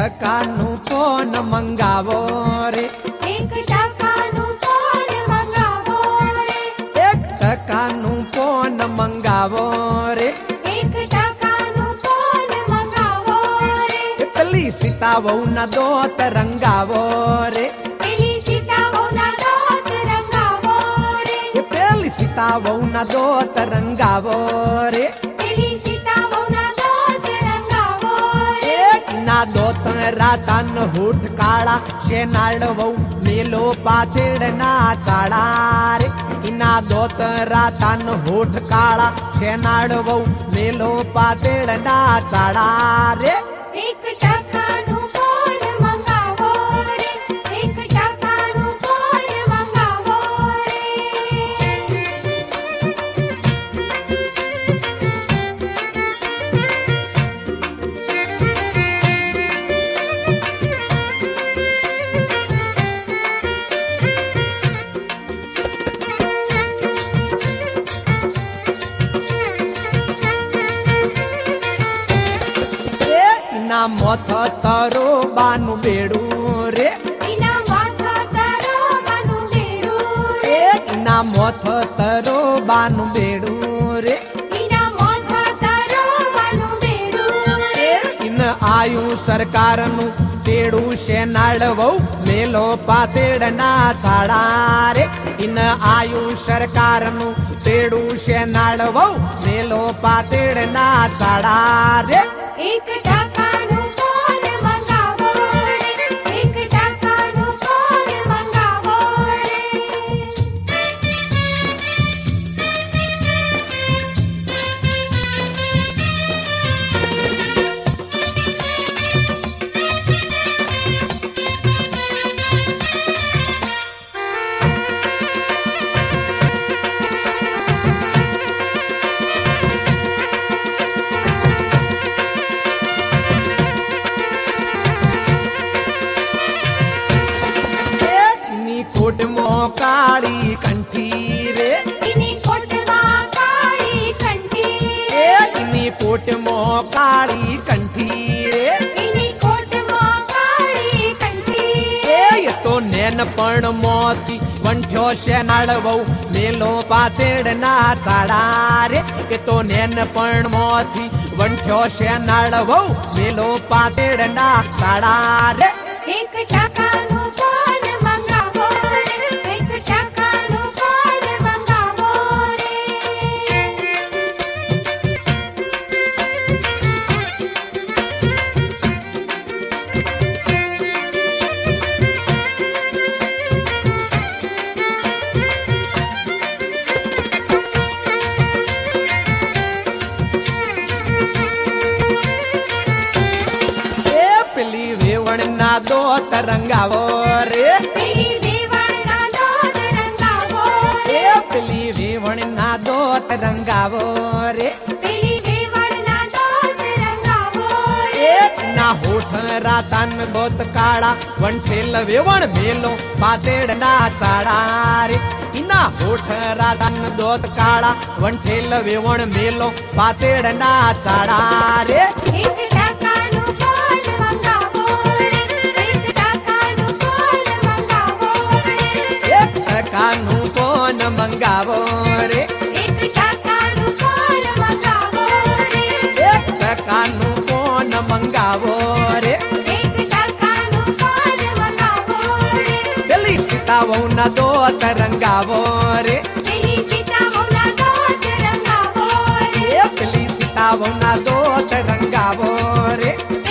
ટકાનું phone મંગાવો રે, 1 ટકાનું phone મંગાવો રે, 1 ટકાનું phone મંગાવો રે. 1 ટકાનું ફોન મંગાવો રે. એ પેલી સીતા વહુના દોત રંગાવો રે, પેલી સીતાઓના દોત રંગાવો રે, એ પેલી સીતા વહુના દોત રંગાવો રે. પેલી સીતાઓના દોત રંગાવો રે. ના દોત રાતાન હોઠ કાળા શેનાળ વહુ મેલો પાછળના ચાળા રે. ના દોત રાતાન હોઠ કાળા શેનાળ વહુ મેલો પાછળના ચાળા રે. 1 ટકાનું ફોન મંગાવો રે, 1 ટકાનું ફોન મંગાવો રે. ના મોથ તરો બાનું બેડું રે, એના માથા તારો માનું બેડું રે, ના મોથ તરો બાનું બેડું રે. એના માથા તારો માનું બેડું રે. ઇન આયુ સરકારનું તેડું શેનાળ વહુ મેલો પાતેડના છાડા રે. ઇન આયુ સરકારનું તેડું શેનાળ વહુ મેલો પાતેડના છાડા રે. 1 ટકાનું ફોન મંગાવો રે, 1 ટકાનું ફોન મંગાવો રે. કોટમાં કાળી કંઠી રે, એની કોટમાં કાળી કંઠી રે, એની કોટમાં કાળી કંઠી રે. એની કોટમાં કાળી કંઠી રે. એ તો નેનપણ મોતી વંઠ્યો શેનાળ વહુ મેલો પાતેડના ચાળા રે. એ તો નેનપણ મોતી વંઠ્યો શેનાળ વહુ મેલો પાતેડના ચાળા રે. 1 ટકાનું ફોન મંગાવો રે, 1 ટકાનું ફોન મંગાવો રે. એ પેલી વેવણના દોત રંગાવો રે, પેલી વેવાણના દોત રંગાવો રે, એ પેલી વેવણના દોત રંગાવો રે. પેલી વેવાણના દોત રંગાવો રે. ના હોઠ રાતાન દોત કાળા વંઠેલ વેવણ મેલો પાતેડના ચાળા રે. ઇના હોઠ રાતાન દોત કાળા વંઠેલ વેવણ મેલો પાતેડના ચાળા રે. 1 ટકાનું ફોન મંગાવો રે, 1 ટકાનું ફોન મંગાવો રે, 1 ટકાનું ફોન મંગાવો રે, 1 ટકાનું ફોન મંગાવો રે, 1 ટકાનું ફોન મંગાવો રે. 1 ટકાનું ફોન મંગાવો રે. પેલી સીતા વહુના દોત રંગાવો રે, પેલી સીતાઓના દોત રંગાવો રે, એ પેલી સીતા વહુના દોત રંગાવો રે.